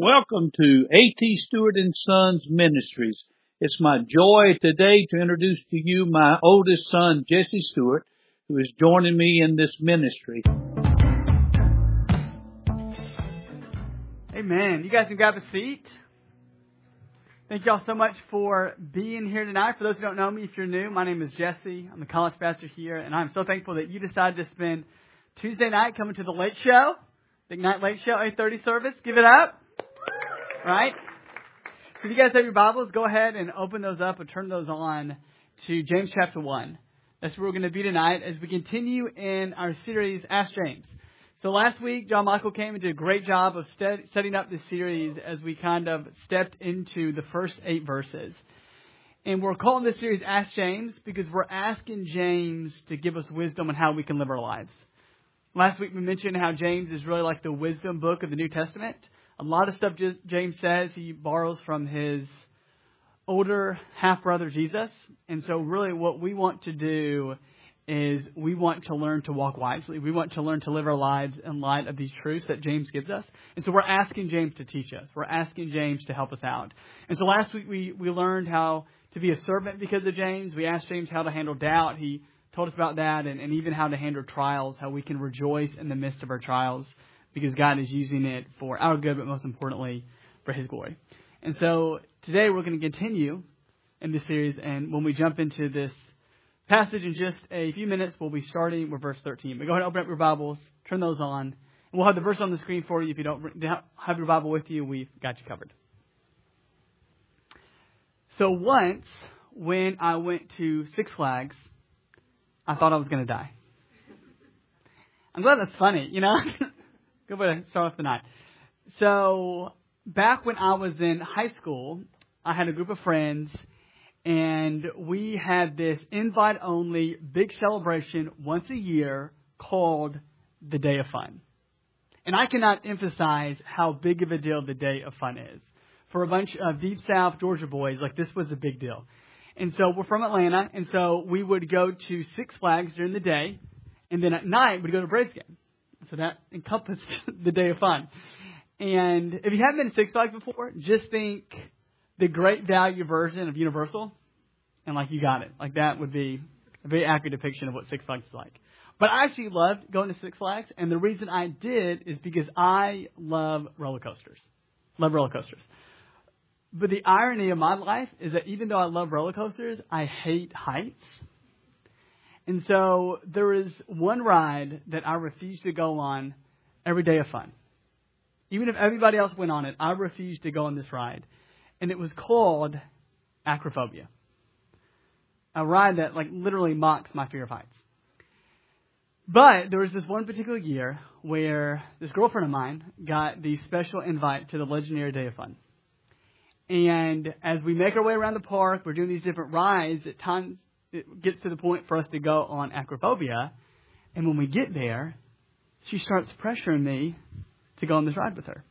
Welcome to A.T. Stewart and Sons Ministries. It's my joy today to introduce to you my oldest son, Jesse Stewart, who is joining me in this ministry. Amen. You guys can grab a seat. Thank y'all so much for being here tonight. For those who don't know me, if you're new, my name is Jesse. I'm the college pastor here, and I'm so thankful that you decided to spend Tuesday night coming to the Late Show, Big Night Late Show, 8:30 service. Give it up. Right? So if you guys have your Bibles, go ahead and open those up and turn those on to James chapter 1. That's where we're going to be tonight as we continue in our series, Ask James. So last week, John Michael came and did a great job of setting up this series as we kind of stepped into the first 8 verses. And we're calling this series Ask James because we're asking James to give us wisdom on how we can live our lives. Last week we mentioned how James is really like the wisdom book of the New Testament. A lot of stuff James says he borrows from his older half-brother Jesus. And so really what we want to do is we want to learn to walk wisely. We want to learn to live our lives in light of these truths that James gives us. And so we're asking James to teach us. We're asking James to help us out. And so last week we learned how to be a servant because of James. We asked James how to handle doubt. He told us about that and even how to handle trials, how we can rejoice in the midst of our trials because God is using it for our good, but most importantly, for His glory. And so today we're going to continue in this series. And when we jump into this passage in just a few minutes, we'll be starting with verse 13. But go ahead and open up your Bibles, turn those on. And we'll have the verse on the screen for you. If you don't have your Bible with you, we've got you covered. So once when I went to Six Flags, I thought I was going to die. I'm glad that's funny, you know. Good way to start off the night. So back when I was in high school, I had a group of friends, and we had this invite-only big celebration once a year called the Day of Fun. And I cannot emphasize how big of a deal the Day of Fun is. For a bunch of Deep South Georgia boys, like this was a big deal. And so we're from Atlanta, and so we would go to Six Flags during the day, and then at night we'd go to a Braves game. So that encompassed the Day of Fun. And if you haven't been to Six Flags before, just think the great value version of Universal, and like you got it. Like that would be a very accurate depiction of what Six Flags is like. But I actually loved going to Six Flags, and the reason I did is because I love roller coasters. Love roller coasters. But the irony of my life is that even though I love roller coasters, I hate heights. And so there is one ride that I refuse to go on every Day of Fun. Even if everybody else went on it, I refused to go on this ride. And it was called acrophobia. A ride that like literally mocks my fear of heights. But there was this one particular year where this girlfriend of mine got the special invite to the legendary Day of Fun. And as we make our way around the park, we're doing these different rides. At times, it gets to the point for us to go on acrophobia. And when we get there, she starts pressuring me to go on this ride with her.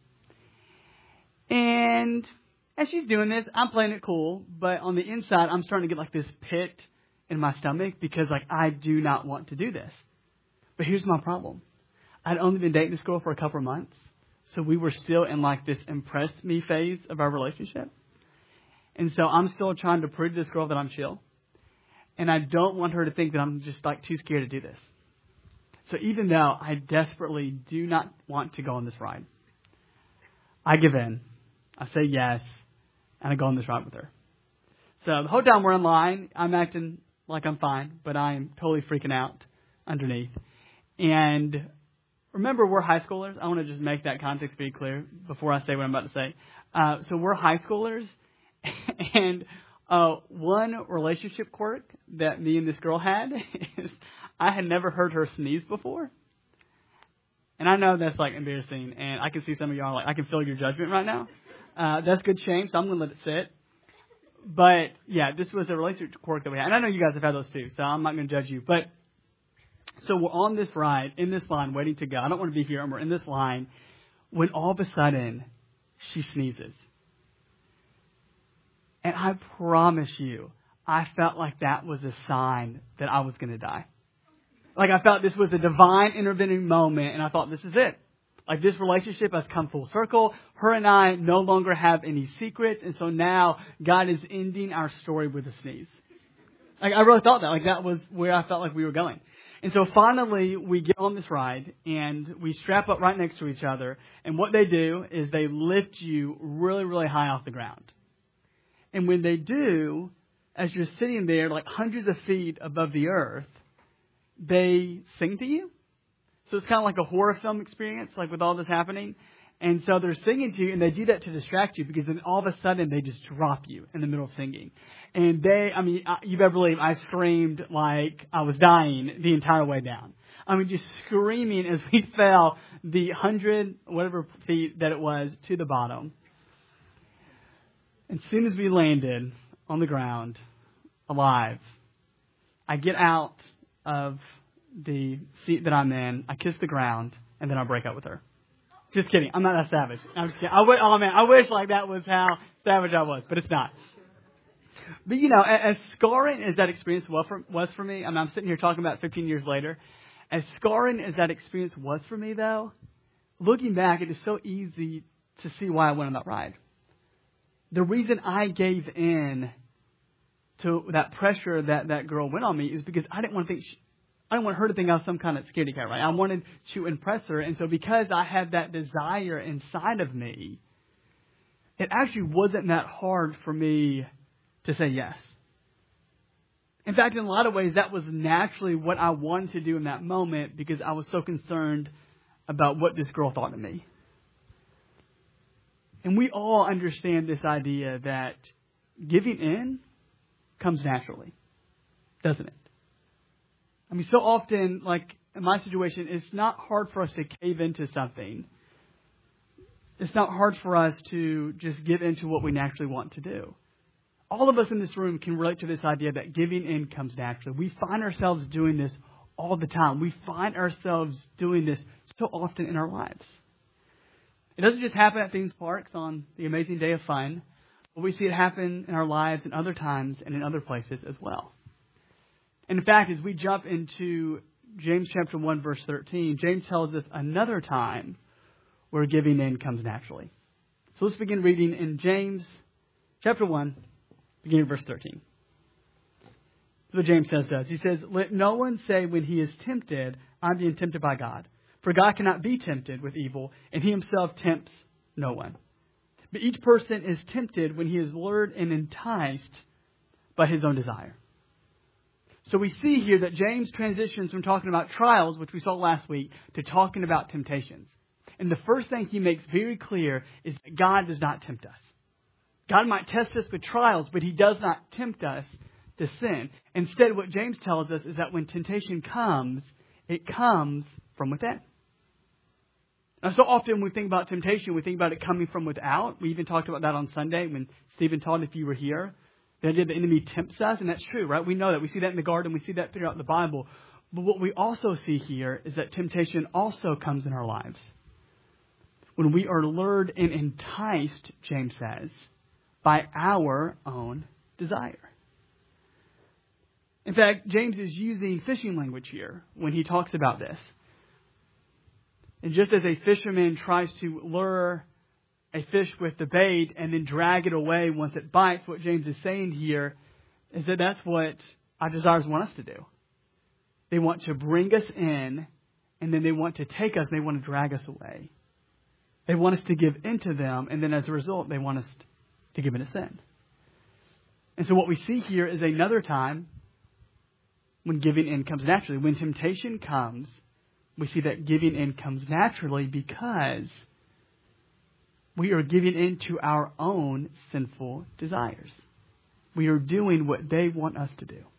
And as she's doing this, I'm playing it cool. But on the inside, I'm starting to get like this pit in my stomach because like I do not want to do this. But here's my problem. I'd only been dating this girl for a couple of months. So we were still in like this impressed me phase of our relationship. And so I'm still trying to prove to this girl that I'm chill. And I don't want her to think that I'm just like too scared to do this. So even though I desperately do not want to go on this ride, I give in. I say yes. And I go on this ride with her. So the whole time we're in line, I'm acting like I'm fine, but I am totally freaking out underneath. And remember, we're high schoolers. I want to just make that context very clear before I say what I'm about to say. So we're high schoolers. And one relationship quirk that me and this girl had is I had never heard her sneeze before. And I know that's like embarrassing. And I can see some of y'all like, I can feel your judgment right now. That's good shame, so I'm going to let it sit. But yeah, this was a relationship quirk that we had. And I know you guys have had those too, so I'm not going to judge you. But so we're on this ride, in this line, waiting to go. I don't want to be here, and we're in this line when all of a sudden she sneezes. And I promise you, I felt like that was a sign that I was going to die. Like I felt this was a divine intervening moment, and I thought, this is it. Like, this relationship has come full circle. Her and I no longer have any secrets. And so now God is ending our story with a sneeze. Like, I really thought that. Like, that was where I felt like we were going. And so finally, we get on this ride, and we strap up right next to each other. And what they do is they lift you really, really high off the ground. And when they do, as you're sitting there, like hundreds of feet above the earth, they sing to you. So it's kind of like a horror film experience, like with all this happening. And so they're singing to you, and they do that to distract you, because then all of a sudden they just drop you in the middle of singing. And you better believe I screamed like I was dying the entire way down. I mean, just screaming as we fell the 100, whatever feet that it was, to the bottom. And as soon as we landed on the ground, alive, I get out of the seat that I'm in, I kiss the ground, and then I break up with her. Just kidding. I'm not that savage. I'm just kidding. I wish like that was how savage I was, but it's not. But, as scarring as that experience was for me, I'm sitting here talking about 15 years later. As scarring as that experience was for me, though, looking back, it is so easy to see why I went on that ride. The reason I gave in to that pressure that girl went on me is because I didn't want her to think I was some kind of scaredy cat, right? I wanted to impress her. And so because I had that desire inside of me, it actually wasn't that hard for me to say yes. In fact, in a lot of ways, that was naturally what I wanted to do in that moment, because I was so concerned about what this girl thought of me. And we all understand this idea that giving in comes naturally, doesn't it? I mean, so often, like in my situation, it's not hard for us to cave into something. It's not hard for us to just give into what we naturally want to do. All of us in this room can relate to this idea that giving in comes naturally. We find ourselves doing this all the time. We find ourselves doing this so often in our lives. It doesn't just happen at theme parks on the amazing day of fun, but we see it happen in our lives in other times and in other places as well. And in fact, as we jump into James chapter 1, verse 13, James tells us another time where giving in comes naturally. So let's begin reading in James chapter 1, beginning of verse 13. That's what James says to us. He says, "Let no one say when he is tempted, I'm being tempted by God. For God cannot be tempted with evil, and he himself tempts no one. But each person is tempted when he is lured and enticed by his own desire." So we see here that James transitions from talking about trials, which we saw last week, to talking about temptations. And the first thing he makes very clear is that God does not tempt us. God might test us with trials, but he does not tempt us to sin. Instead, what James tells us is that when temptation comes, it comes from within. Now, so often when we think about temptation, we think about it coming from without. We even talked about that on Sunday when Stephen taught, if you were here. The idea the enemy tempts us, and that's true, right? We know that. We see that in the garden. We see that throughout the Bible. But what we also see here is that temptation also comes in our lives. When we are lured and enticed, James says, by our own desire. In fact, James is using fishing language here when he talks about this. And just as a fisherman tries to lure a fish with the bait and then drag it away once it bites, what James is saying here is that that's what our desires want us to do. They want to bring us in, and then they want to take us, and they want to drag us away. They want us to give into them, and then as a result, they want us to give into sin. And so what we see here is another time when giving in comes naturally. When temptation comes, we see that giving in comes naturally because we are giving in to our own sinful desires. We are doing what they want us to do.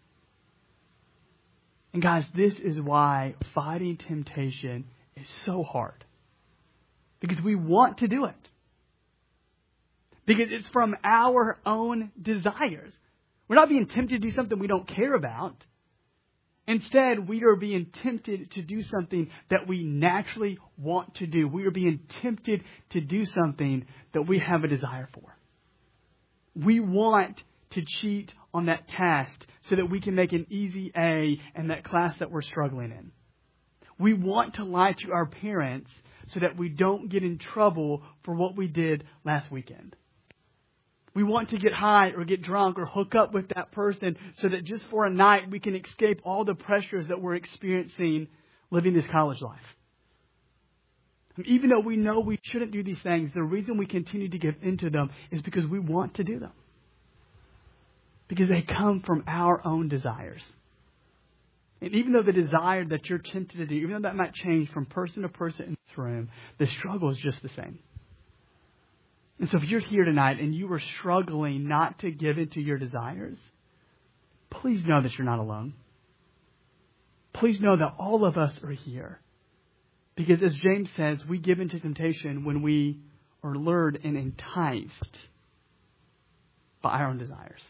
And guys, this is why fighting temptation is so hard. Because we want to do it. Because it's from our own desires. We're not being tempted to do something we don't care about. Instead, we are being tempted to do something that we naturally want to do. We are being tempted to do something that we have a desire for. We want to cheat on that test so that we can make an easy A in that class that we're struggling in. We want to lie to our parents so that we don't get in trouble for what we did last weekend. We want to get high or get drunk or hook up with that person so that just for a night we can escape all the pressures that we're experiencing living this college life. And even though we know we shouldn't do these things, the reason we continue to give into them is because we want to do them. Because they come from our own desires. And even though the desire that you're tempted to do, even though that might change from person to person in this room, the struggle is just the same. And so if you're here tonight and you are struggling not to give into your desires, please know that you're not alone. Please know that all of us are here. Because as James says, we give into temptation when we are lured and enticed by our own desires.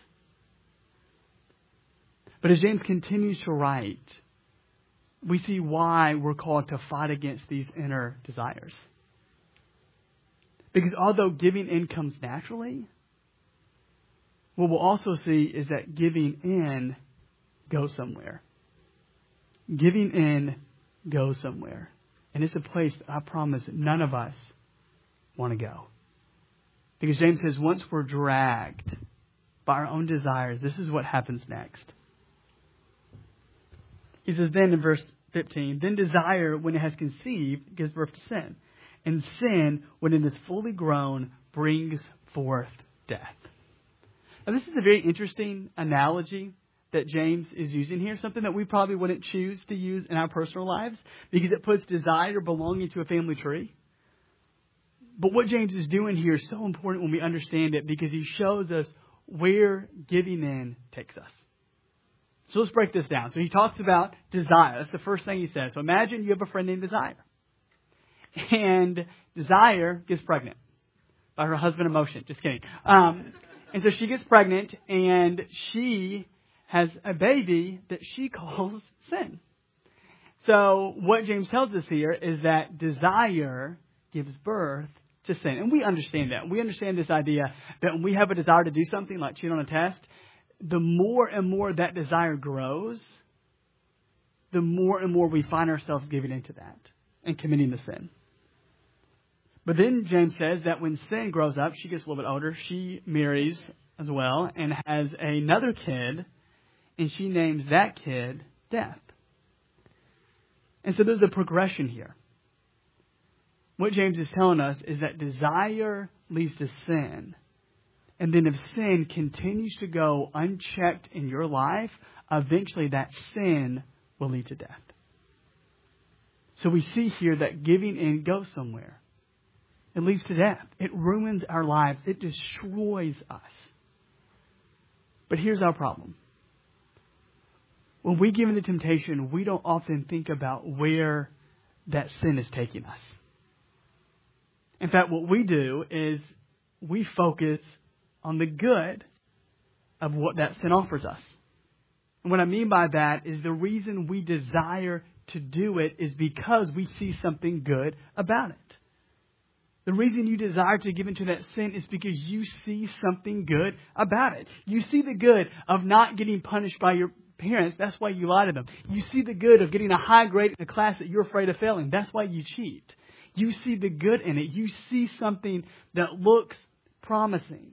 But as James continues to write, we see why we're called to fight against these inner desires. Because although giving in comes naturally, what we'll also see is that giving in goes somewhere. Giving in goes somewhere. And it's a place that I promise none of us want to go. Because James says once we're dragged by our own desires, this is what happens next. He says then in verse 15, then desire, when it has conceived, gives birth to sin. And sin, when it is fully grown, brings forth death. Now this is a very interesting analogy that James is using here. Something that we probably wouldn't choose to use in our personal lives because it puts desire belonging to a family tree. But what James is doing here is so important when we understand it because he shows us where giving in takes us. So let's break this down. So he talks about desire. That's the first thing he says. So imagine you have a friend named Desire. And Desire gets pregnant by her husband Emotion. Just kidding. And so she gets pregnant and she has a baby that she calls Sin. So what James tells us here is that desire gives birth to sin. And we understand that. We understand this idea that when we have a desire to do something like cheat on a test, the more and more that desire grows, the more and more we find ourselves giving into that and committing the sin. But then James says that when Sin grows up, she gets a little bit older, she marries as well and has another kid, and she names that kid Death. And so there's a progression here. What James is telling us is that desire leads to sin. And then if sin continues to go unchecked in your life, eventually that sin will lead to death. So we see here that giving in goes somewhere. It leads to death. It ruins our lives. It destroys us. But here's our problem. When we give in to temptation, we don't often think about where that sin is taking us. In fact, what we do is we focus on the good of what that sin offers us. And what I mean by that is the reason we desire to do it is because we see something good about it. The reason you desire to give into that sin is because you see something good about it. You see the good of not getting punished by your parents. That's why you lie to them. You see the good of getting a high grade in a class that you're afraid of failing. That's why you cheat. You see the good in it. You see something that looks promising.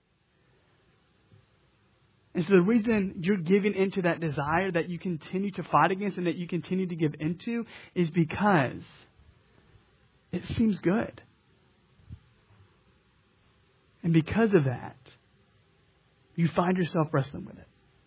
And so the reason you're giving into that desire that you continue to fight against and that you continue to give into is because it seems good. And because of that, you find yourself wrestling with it.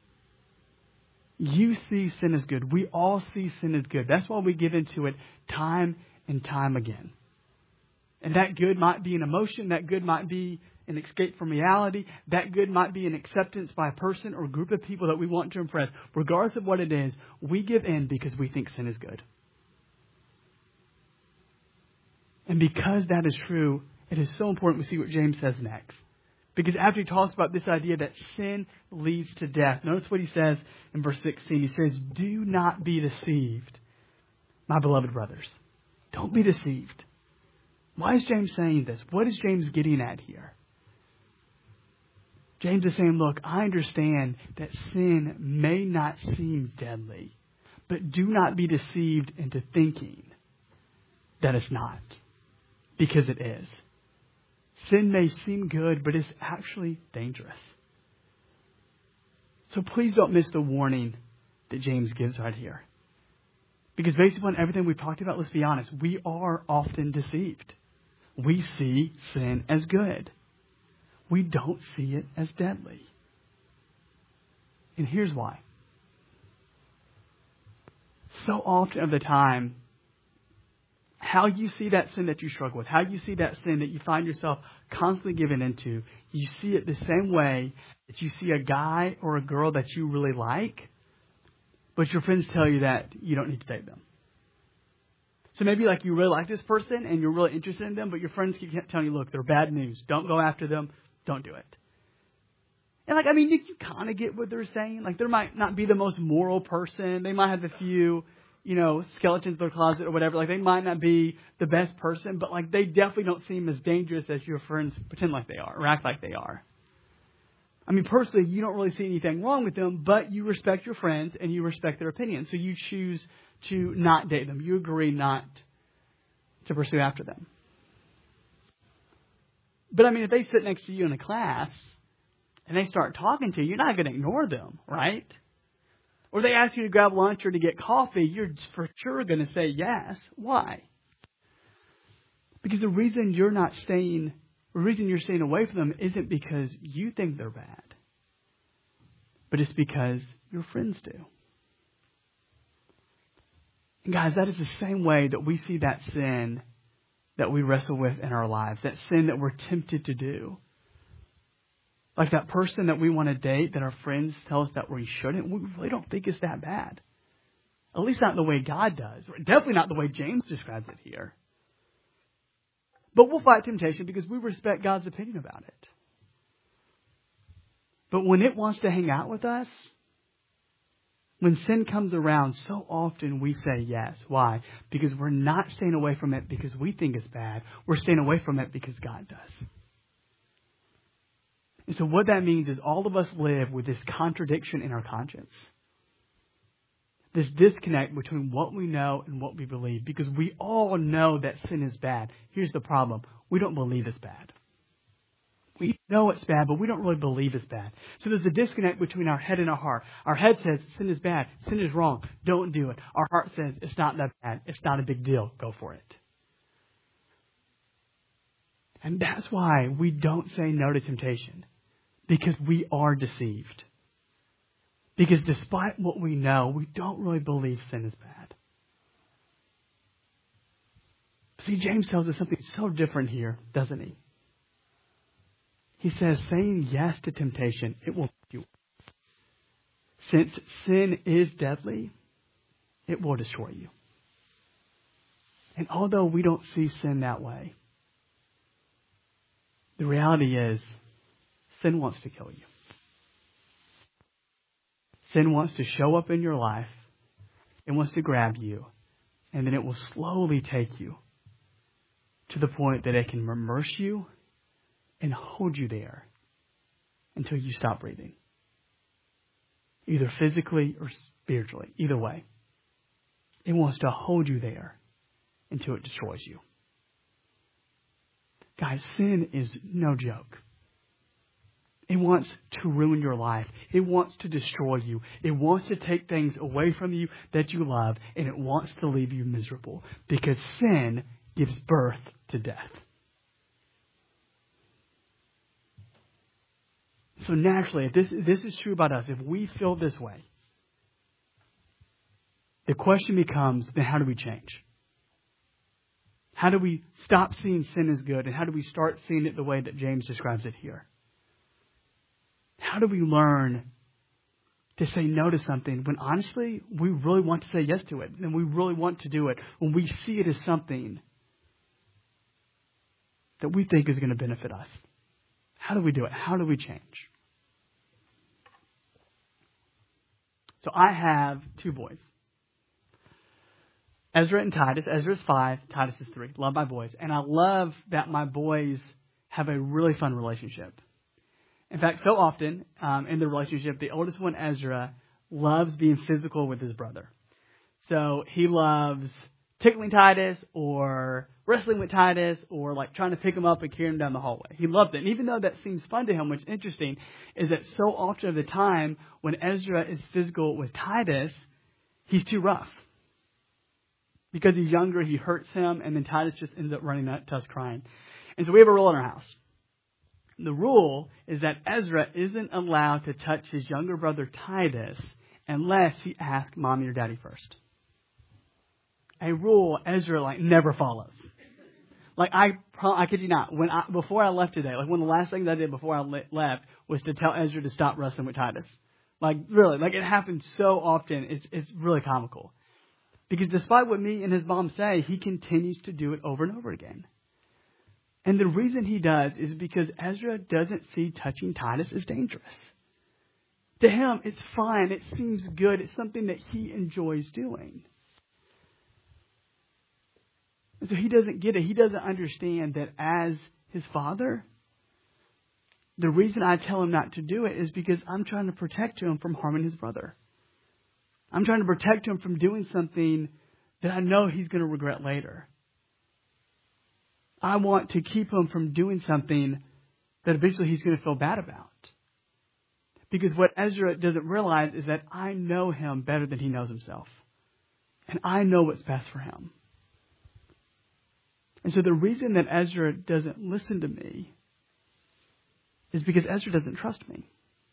You see sin as good. We all see sin as good. That's why we give into it time and time again. And that good might be an emotion. That good might be an escape from reality. That good might be an acceptance by a person or a group of people that we want to impress. Regardless of what it is, we give in because we think sin is good. And because that is true, it is so important we see what James says next. Because after he talks about this idea that sin leads to death, notice what he says in verse 16. He says, do not be deceived, my beloved brothers. Don't be deceived. Why is James saying this? What is James getting at here? James is saying, look, I understand that sin may not seem deadly, but do not be deceived into thinking that it's not. because it is. Sin may seem good, but it's actually dangerous. So please don't miss the warning that James gives right here. Because based upon everything we've talked about, let's be honest, we are often deceived. We see sin as good. We don't see it as deadly. And here's why. So often of the time, how you see that sin that you struggle with, how you see that sin that you find yourself constantly giving into, you see it the same way that you see a guy or a girl that you really like, but your friends tell you that you don't need to date them. So maybe like you really like this person and you're really interested in them, but your friends keep telling you, look, they're bad news. Don't go after them. Don't do it. And you kind of get what they're saying. Like, there might not be the most moral person. They might have a few, skeletons in their closet or whatever. Like, they might not be the best person, but they definitely don't seem as dangerous as your friends pretend like they are or act like they are. Personally, you don't really see anything wrong with them, but you respect your friends and you respect their opinion. So you choose to not date them. You agree not to pursue after them. But if they sit next to you in a class and they start talking to you, you're not going to ignore them, right? Or they ask you to grab lunch or to get coffee, you're for sure going to say yes. Why? Because the reason you're staying away from them isn't because you think they're bad, but it's because your friends do. And guys, that is the same way that we see that sin that we wrestle with in our lives, that sin that we're tempted to do. Like that person that we want to date, that our friends tell us that we shouldn't, we really don't think it's that bad. At least not the way God does. Definitely not the way James describes it here. But we'll fight temptation because we respect God's opinion about it. But when it wants to hang out with us, when sin comes around, so often we say yes. Why? Because we're not staying away from it because we think it's bad. We're staying away from it because God does. And so what that means is all of us live with this contradiction in our conscience. This disconnect between what we know and what we believe. Because we all know that sin is bad. Here's the problem. We don't believe it's bad. We know it's bad, but we don't really believe it's bad. So there's a disconnect between our head and our heart. Our head says sin is bad. Sin is wrong. Don't do it. Our heart says it's not that bad. It's not a big deal. Go for it. And that's why we don't say no to temptation. Because we are deceived. Because despite what we know, we don't really believe sin is bad. See, James tells us something so different here, doesn't he? He says, saying yes to temptation, it will make you. Since sin is deadly, it will destroy you. And although we don't see sin that way, the reality is, sin wants to kill you. Sin wants to show up in your life. It wants to grab you. And then it will slowly take you to the point that it can immerse you and hold you there until you stop breathing. Either physically or spiritually. Either way. It wants to hold you there until it destroys you. Guys, sin is no joke. It wants to ruin your life. It wants to destroy you. It wants to take things away from you that you love, and it wants to leave you miserable because sin gives birth to death. So naturally, if this is true about us, if we feel this way, the question becomes, then how do we change? How do we stop seeing sin as good, and how do we start seeing it the way that James describes it here? How do we learn to say no to something when honestly we really want to say yes to it and we really want to do it when we see it as something that we think is going to benefit us? How do we do it? How do we change? So I have 2 boys. Ezra and Titus. Ezra's 5, Titus is 3. Love my boys. And I love that my boys have a really fun relationship. In fact, so often in the relationship, the oldest one, Ezra, loves being physical with his brother. So he loves tickling Titus or wrestling with Titus or like trying to pick him up and carry him down the hallway. He loved it. And even though that seems fun to him, what's interesting is that so often of the time when Ezra is physical with Titus, he's too rough. Because he's younger, he hurts him, and then Titus just ends up running out to us crying. And so we have a rule in our house. The rule is that Ezra isn't allowed to touch his younger brother Titus unless he asks mommy or daddy first. A rule Ezra never follows. I kid you not. Before I left today, one of the last things I did before I left was to tell Ezra to stop wrestling with Titus. Really, it happens so often. It's really comical. Because despite what me and his mom say, he continues to do it over and over again. And the reason he does is because Ezra doesn't see touching Titus as dangerous. To him, it's fine. It seems good. It's something that he enjoys doing. And so he doesn't get it. He doesn't understand that as his father, the reason I tell him not to do it is because I'm trying to protect him from harming his brother. I'm trying to protect him from doing something that I know he's going to regret later. I want to keep him from doing something that eventually he's going to feel bad about. Because what Ezra doesn't realize is that I know him better than he knows himself. And I know what's best for him. And so the reason that Ezra doesn't listen to me is because Ezra doesn't trust me.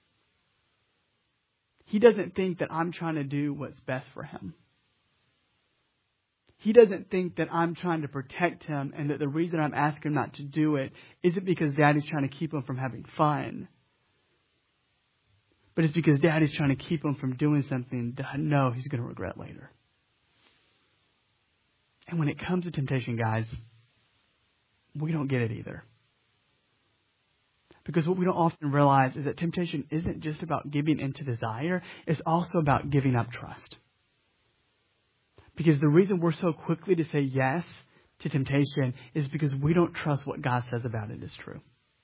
He doesn't think that I'm trying to do what's best for him. He doesn't think that I'm trying to protect him and that the reason I'm asking him not to do it isn't because Daddy's trying to keep him from having fun. But it's because Daddy's trying to keep him from doing something that I know he's going to regret later. And when it comes to temptation, guys, we don't get it either. Because what we don't often realize is that temptation isn't just about giving into desire. It's also about giving up trust. Because the reason we're so quickly to say yes to temptation is because we don't trust what God says about it is true.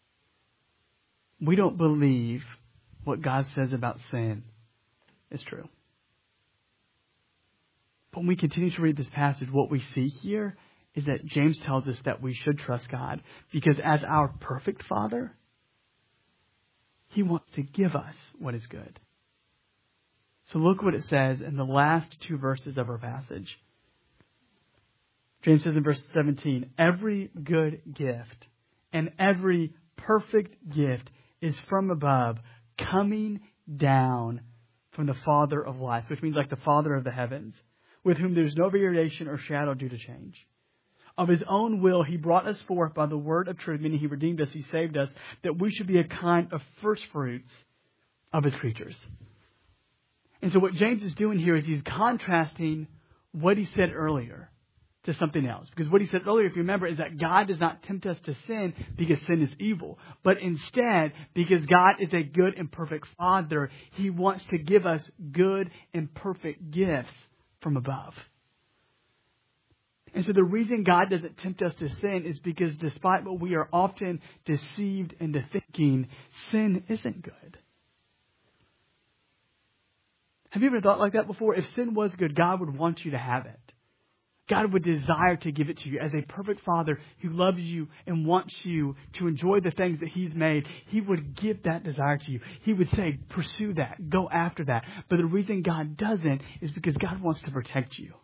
We don't believe what God says about sin is true. But when we continue to read this passage, what we see here is that James tells us that we should trust God. Because as our perfect Father, He wants to give us what is good. So look what it says in the last two verses of our passage. James says in verse 17, every good gift and every perfect gift is from above, coming down from the Father of lights, which means like the Father of the heavens, with whom there's no variation or shadow due to change. Of His own will, He brought us forth by the word of truth, meaning He redeemed us, He saved us, that we should be a kind of first fruits of His creatures. And so what James is doing here is he's contrasting what he said earlier to something else. Because what he said earlier, if you remember, is that God does not tempt us to sin because sin is evil. But instead, because God is a good and perfect Father, He wants to give us good and perfect gifts from above. And so the reason God doesn't tempt us to sin is because despite what we are often deceived into thinking, sin isn't good. Have you ever thought like that before? If sin was good, God would want you to have it. God would desire to give it to you. As a perfect Father who loves you and wants you to enjoy the things that He's made, He would give that desire to you. He would say, pursue that, go after that. But the reason God doesn't is because God wants to protect you.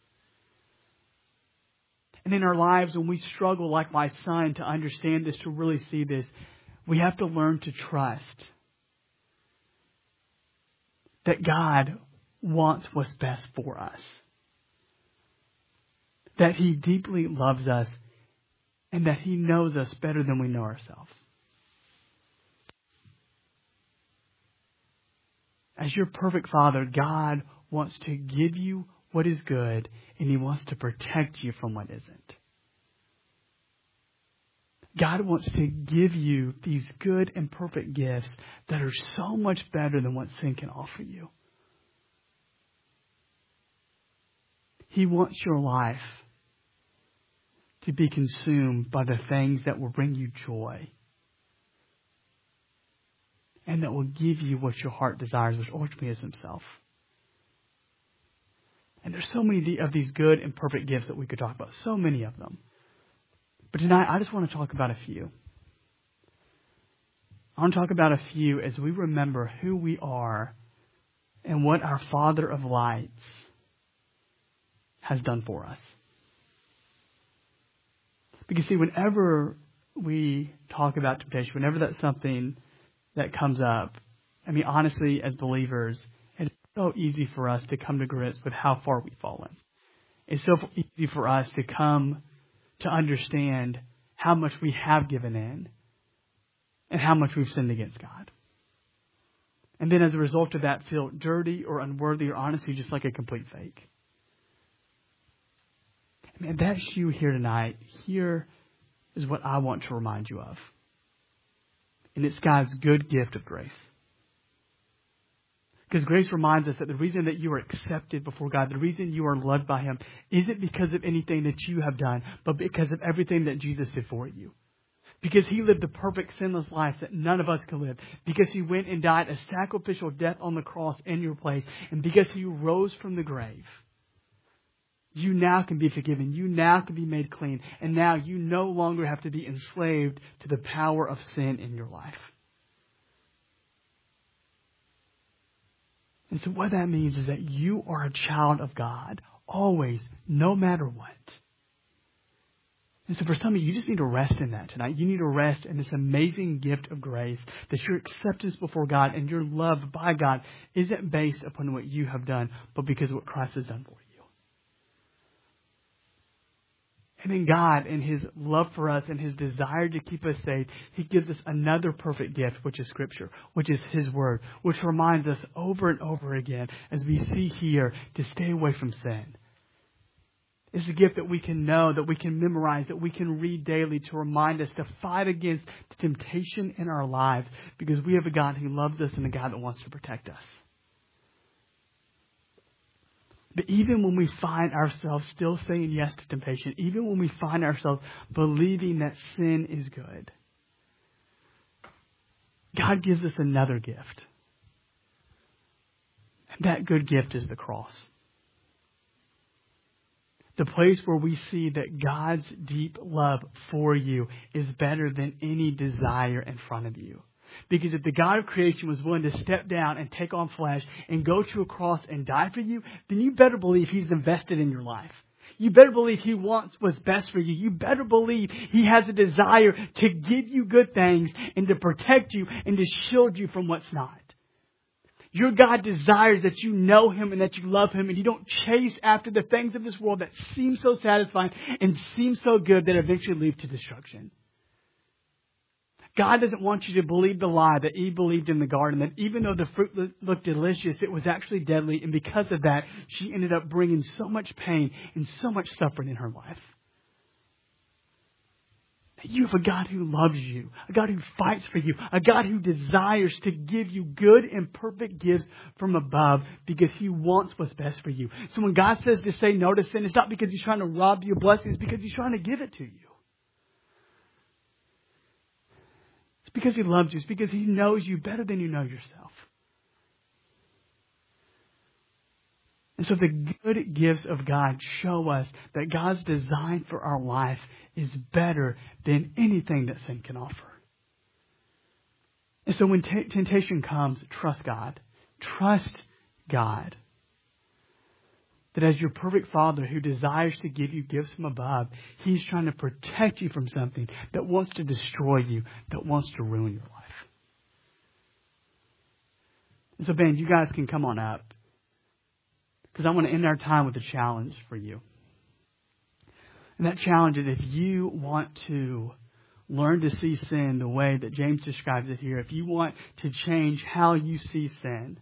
And in our lives, when we struggle like my son to understand this, to really see this, we have to learn to trust that God wants what's best for us. That He deeply loves us and that He knows us better than we know ourselves. As your perfect Father, God wants to give you what is good and He wants to protect you from what isn't. God wants to give you these good and perfect gifts that are so much better than what sin can offer you. He wants your life to be consumed by the things that will bring you joy and that will give you what your heart desires, which ultimately is Himself. And there's so many of these good and perfect gifts that we could talk about. So many of them. But tonight, I just want to talk about a few. I want to talk about a few as we remember who we are and what our Father of lights has done for us. Because see, whenever we talk about temptation, whenever that's something that comes up, I mean, honestly, as believers, it's so easy for us to come to grips with how far we've fallen. It's so easy for us to come to understand how much we have given in and how much we've sinned against God. And then as a result of that, feel dirty or unworthy or honestly just like a complete fake. And if that's you here tonight, here is what I want to remind you of. And it's God's good gift of grace. Because grace reminds us that the reason that you are accepted before God, the reason you are loved by Him, isn't because of anything that you have done, but because of everything that Jesus did for you. Because He lived the perfect, sinless life that none of us can live. Because He went and died a sacrificial death on the cross in your place. And because He rose from the grave, you now can be forgiven. You now can be made clean. And now you no longer have to be enslaved to the power of sin in your life. And so what that means is that you are a child of God, always, no matter what. And so for some of you, you just need to rest in that tonight. You need to rest in this amazing gift of grace, that your acceptance before God and your love by God isn't based upon what you have done, but because of what Christ has done for you. And then God, in His love for us and His desire to keep us saved, He gives us another perfect gift, which is Scripture, which is His Word, which reminds us over and over again, as we see here, to stay away from sin. It's a gift that we can know, that we can memorize, that we can read daily to remind us to fight against the temptation in our lives, because we have a God who loves us and a God that wants to protect us. But even when we find ourselves still saying yes to temptation, even when we find ourselves believing that sin is good, God gives us another gift. And that good gift is the cross. The place where we see that God's deep love for you is better than any desire in front of you. Because if the God of creation was willing to step down and take on flesh and go to a cross and die for you, then you better believe He's invested in your life. You better believe He wants what's best for you. You better believe He has a desire to give you good things and to protect you and to shield you from what's not. Your God desires that you know Him and that you love Him and you don't chase after the things of this world that seem so satisfying and seem so good that eventually lead to destruction. God doesn't want you to believe the lie that Eve believed in the garden, that even though the fruit looked delicious, it was actually deadly. And because of that, she ended up bringing so much pain and so much suffering in her life. You have a God who loves you, a God who fights for you, a God who desires to give you good and perfect gifts from above because He wants what's best for you. So when God says to say no to sin, it's not because He's trying to rob you of blessings, it's because He's trying to give it to you. It's because He loves you. It's because He knows you better than you know yourself. And so the good gifts of God show us that God's design for our life is better than anything that sin can offer. And so when temptation comes, trust God. Trust God. That as your perfect Father who desires to give you gifts from above, He's trying to protect you from something that wants to destroy you, that wants to ruin your life. And so, Ben, you guys can come on up, because I want to end our time with a challenge for you. And that challenge is, if you want to learn to see sin the way that James describes it here, if you want to change how you see sin,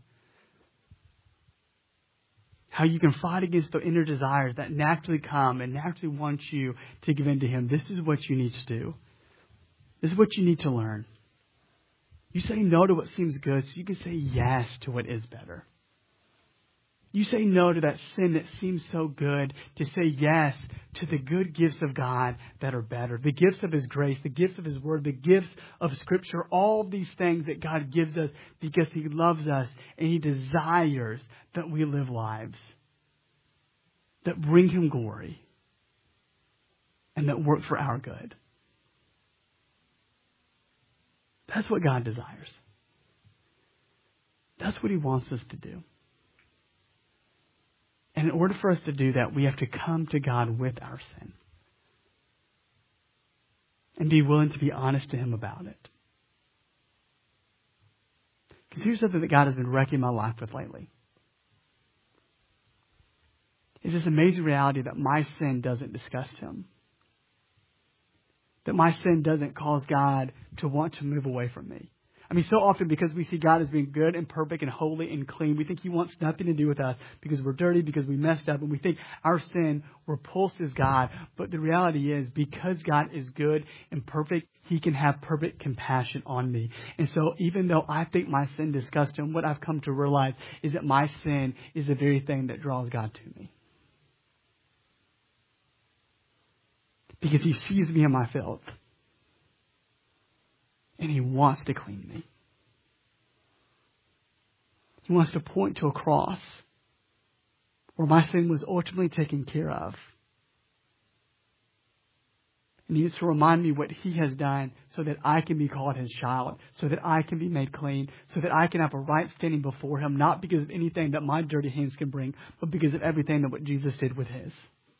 how you can fight against the inner desires that naturally come and naturally want you to give in to Him, this is what you need to do. This is what you need to learn. You say no to what seems good so you can say yes to what is better. You say no to that sin that seems so good to say yes to the good gifts of God that are better. The gifts of His grace, the gifts of His Word, the gifts of Scripture, all these things that God gives us because He loves us and He desires that we live lives that bring Him glory and that work for our good. That's what God desires. That's what He wants us to do. And in order for us to do that, we have to come to God with our sin and be willing to be honest to Him about it. Because here's something that God has been wrecking my life with lately. It's this amazing reality that my sin doesn't disgust Him. That my sin doesn't cause God to want to move away from me. I mean, so often because we see God as being good and perfect and holy and clean, we think He wants nothing to do with us because we're dirty, because we messed up, and we think our sin repulses God. But the reality is, because God is good and perfect, He can have perfect compassion on me. And so even though I think my sin disgusts Him, what I've come to realize is that my sin is the very thing that draws God to me. Because He sees me in my filth. And He wants to clean me. He wants to point to a cross where my sin was ultimately taken care of. And He needs to remind me what He has done so that I can be called His child, so that I can be made clean, so that I can have a right standing before Him, not because of anything that my dirty hands can bring, but because of everything that what Jesus did with His.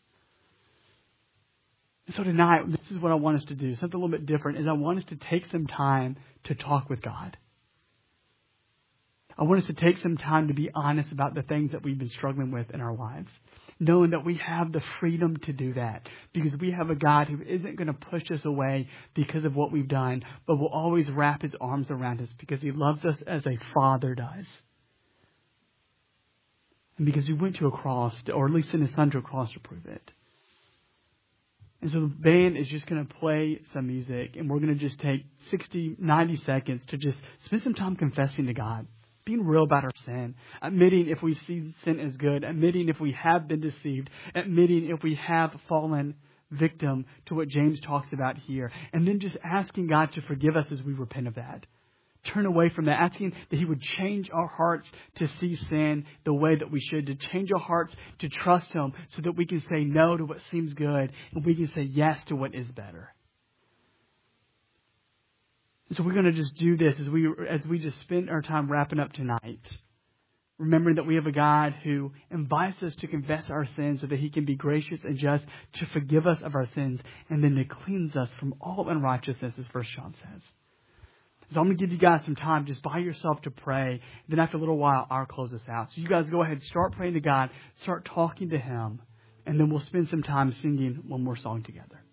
And so tonight, this is what I want us to do. Something a little bit different is I want us to take some time to talk with God. I want us to take some time to be honest about the things that we've been struggling with in our lives. Knowing that we have the freedom to do that. Because we have a God who isn't going to push us away because of what we've done, but will always wrap His arms around us because He loves us as a father does. And because He went to a cross, or at least sent His Son to a cross to prove it. And so the band is just going to play some music, and we're going to just take 60, 90 seconds to just spend some time confessing to God, being real about our sin, admitting if we see sin as good, admitting if we have been deceived, admitting if we have fallen victim to what James talks about here, and then just asking God to forgive us as we repent of that. Turn away from that, asking that He would change our hearts to see sin the way that we should, to change our hearts to trust Him so that we can say no to what seems good and we can say yes to what is better. And so we're going to just do this as we just spend our time wrapping up tonight, remembering that we have a God who invites us to confess our sins so that He can be gracious and just to forgive us of our sins and then to cleanse us from all unrighteousness, as 1 John says. So I'm going to give you guys some time just by yourself to pray. Then after a little while, I'll close this out. So you guys go ahead, start praying to God, start talking to Him, and then we'll spend some time singing one more song together.